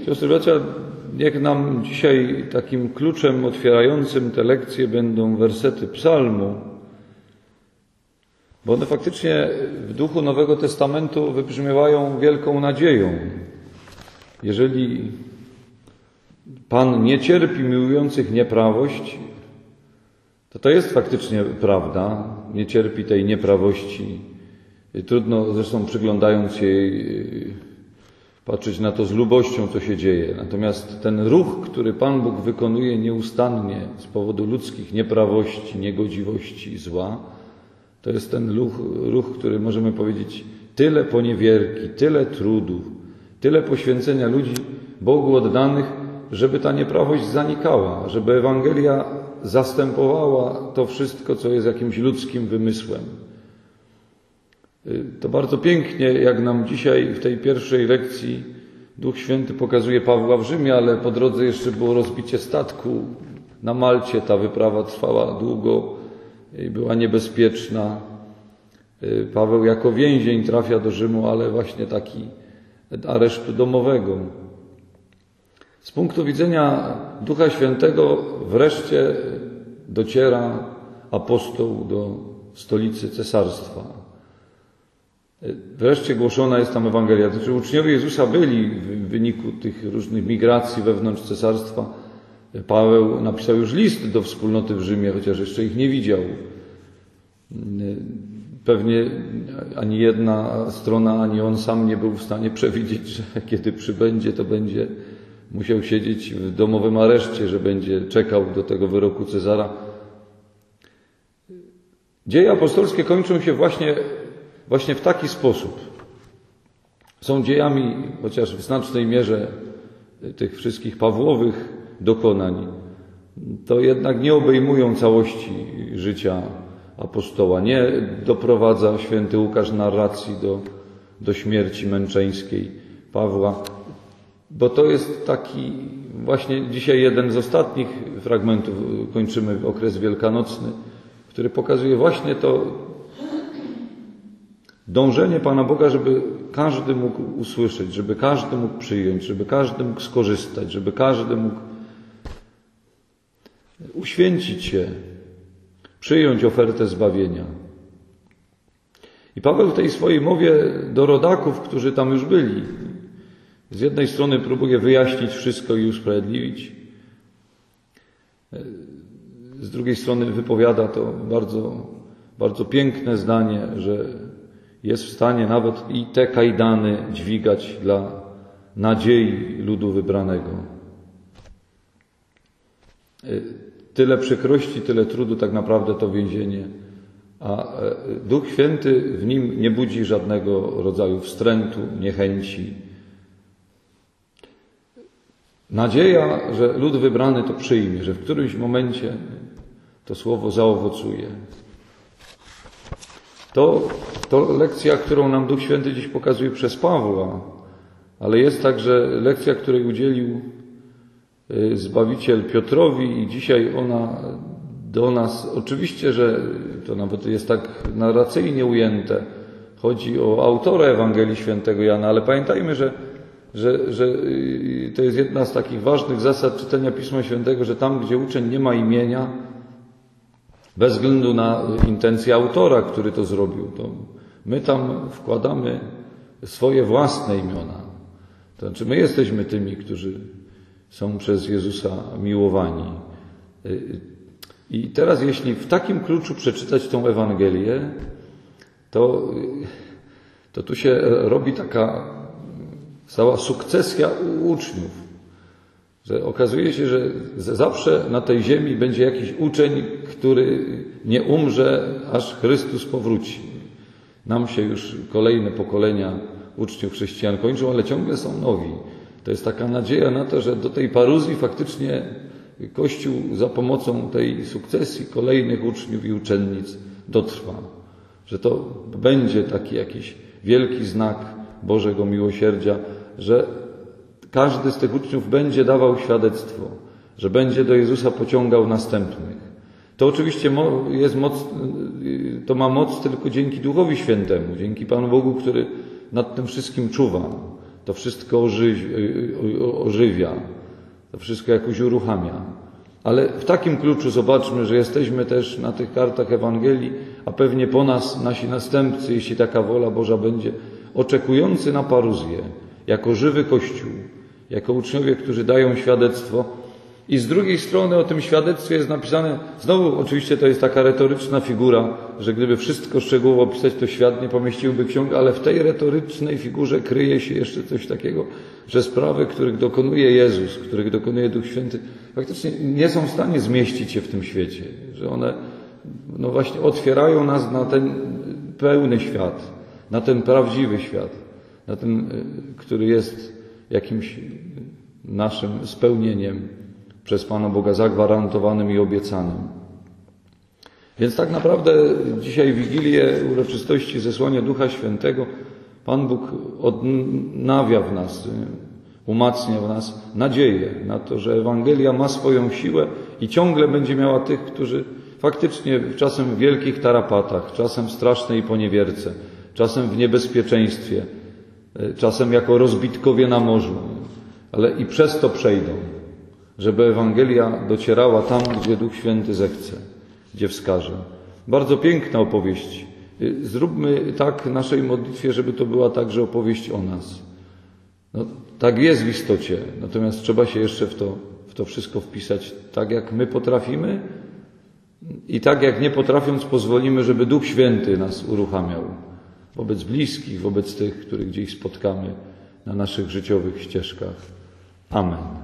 Siostry, bracia, niech nam dzisiaj takim kluczem otwierającym te lekcje będą wersety psalmu, bo one faktycznie w duchu Nowego Testamentu wybrzmiewają wielką nadzieją. Jeżeli Pan nie cierpi miłujących nieprawość, to jest faktycznie prawda, nie cierpi tej nieprawości. Trudno zresztą przyglądając się jej patrzeć na to z lubością, co się dzieje. Natomiast ten ruch, który Pan Bóg wykonuje nieustannie z powodu ludzkich nieprawości, niegodziwości i zła, to jest ten ruch, który możemy powiedzieć, tyle poniewierki, tyle trudu, tyle poświęcenia ludzi Bogu oddanych, żeby ta nieprawość zanikała, żeby Ewangelia zastępowała to wszystko, co jest jakimś ludzkim wymysłem. To bardzo pięknie, jak nam dzisiaj w tej pierwszej lekcji Duch Święty pokazuje Pawła w Rzymie, ale po drodze jeszcze było rozbicie statku na Malcie. Ta wyprawa trwała długo i była niebezpieczna. Paweł jako więzień trafia do Rzymu, ale właśnie taki aresztu domowego. Z punktu widzenia Ducha Świętego wreszcie dociera apostoł do stolicy cesarstwa. Wreszcie głoszona jest tam Ewangelia. Znaczy, uczniowie Jezusa byli w wyniku tych różnych migracji wewnątrz cesarstwa. Paweł napisał już list do wspólnoty w Rzymie, chociaż jeszcze ich nie widział. Pewnie ani jedna strona, ani on sam nie był w stanie przewidzieć, że kiedy przybędzie, to będzie musiał siedzieć w domowym areszcie, że będzie czekał do tego wyroku Cezara. Dzieje apostolskie kończą się właśnie w taki sposób. Są dziejami, chociaż w znacznej mierze tych wszystkich Pawłowych dokonań, to jednak nie obejmują całości życia apostoła. Nie doprowadza święty Łukasz narracji do śmierci męczeńskiej Pawła, bo to jest taki właśnie dzisiaj jeden z ostatnich fragmentów, kończymy okres wielkanocny, który pokazuje właśnie to dążenie Pana Boga, żeby każdy mógł usłyszeć, żeby każdy mógł przyjąć, żeby każdy mógł skorzystać, żeby każdy mógł uświęcić się, przyjąć ofertę zbawienia. I Paweł w tej swojej mowie do rodaków, którzy tam już byli, z jednej strony próbuje wyjaśnić wszystko i usprawiedliwić, z drugiej strony wypowiada to bardzo, bardzo piękne zdanie, że jest w stanie nawet i te kajdany dźwigać dla nadziei ludu wybranego. Tyle przykrości, tyle trudu tak naprawdę to więzienie, a Duch Święty w nim nie budzi żadnego rodzaju wstrętu, niechęci. Nadzieja, że lud wybrany to przyjmie, że w którymś momencie to słowo zaowocuje. To lekcja, którą nam Duch Święty dziś pokazuje przez Pawła, ale jest także lekcja, której udzielił Zbawiciel Piotrowi i dzisiaj ona do nas, oczywiście, że to nawet jest tak narracyjnie ujęte, chodzi o autora Ewangelii Świętego Jana, ale pamiętajmy, że to jest jedna z takich ważnych zasad czytania Pisma Świętego, że tam, gdzie uczeń nie ma imienia, bez względu na intencję autora, który to zrobił, to my tam wkładamy swoje własne imiona. To znaczy my jesteśmy tymi, którzy są przez Jezusa miłowani. I teraz jeśli w takim kluczu przeczytać tą Ewangelię, to tu się robi taka cała sukcesja uczniów, że okazuje się, że zawsze na tej ziemi będzie jakiś uczeń, który nie umrze, aż Chrystus powróci. Nam się już kolejne pokolenia uczniów chrześcijan kończą, ale ciągle są nowi. To jest taka nadzieja na to, że do tej paruzji faktycznie Kościół za pomocą tej sukcesji kolejnych uczniów i uczennic dotrwa. Że to będzie taki jakiś wielki znak Bożego miłosierdzia, że każdy z tych uczniów będzie dawał świadectwo, że będzie do Jezusa pociągał następnych. To oczywiście to ma moc tylko dzięki Duchowi Świętemu, dzięki Panu Bogu, który nad tym wszystkim czuwa. to wszystko ożywia, to wszystko jakoś uruchamia. Ale w takim kluczu zobaczmy, że jesteśmy też na tych kartach Ewangelii, a pewnie po nas nasi następcy, jeśli taka wola Boża będzie, oczekujący na paruzję, jako żywy Kościół, jako uczniowie, którzy dają świadectwo. I z drugiej strony o tym świadectwie jest napisane, znowu oczywiście to jest taka retoryczna figura, że gdyby wszystko szczegółowo opisać, to świat nie pomieściłby ksiąg, ale w tej retorycznej figurze kryje się jeszcze coś takiego, że sprawy, których dokonuje Jezus, których dokonuje Duch Święty, faktycznie nie są w stanie zmieścić się w tym świecie, że one no właśnie otwierają nas na ten pełny świat, na ten prawdziwy świat, na ten, który jest jakimś naszym spełnieniem przez Pana Boga zagwarantowanym i obiecanym. Więc tak naprawdę dzisiaj Wigilię uroczystości zesłania Ducha Świętego Pan Bóg odnawia w nas, umacnia w nas nadzieję na to, że Ewangelia ma swoją siłę i ciągle będzie miała tych, którzy faktycznie czasem w wielkich tarapatach, czasem w strasznej poniewierce, czasem w niebezpieczeństwie, czasem jako rozbitkowie na morzu, ale i przez to przejdą, żeby Ewangelia docierała tam, gdzie Duch Święty zechce, gdzie wskaże. Bardzo piękna opowieść. Zróbmy tak w naszej modlitwie, żeby to była także opowieść o nas. No, tak jest w istocie, natomiast trzeba się jeszcze w to wszystko wpisać tak, jak my potrafimy i tak, jak nie potrafiąc, pozwolimy, żeby Duch Święty nas uruchamiał wobec bliskich, wobec tych, których gdzieś spotkamy na naszych życiowych ścieżkach. Amen.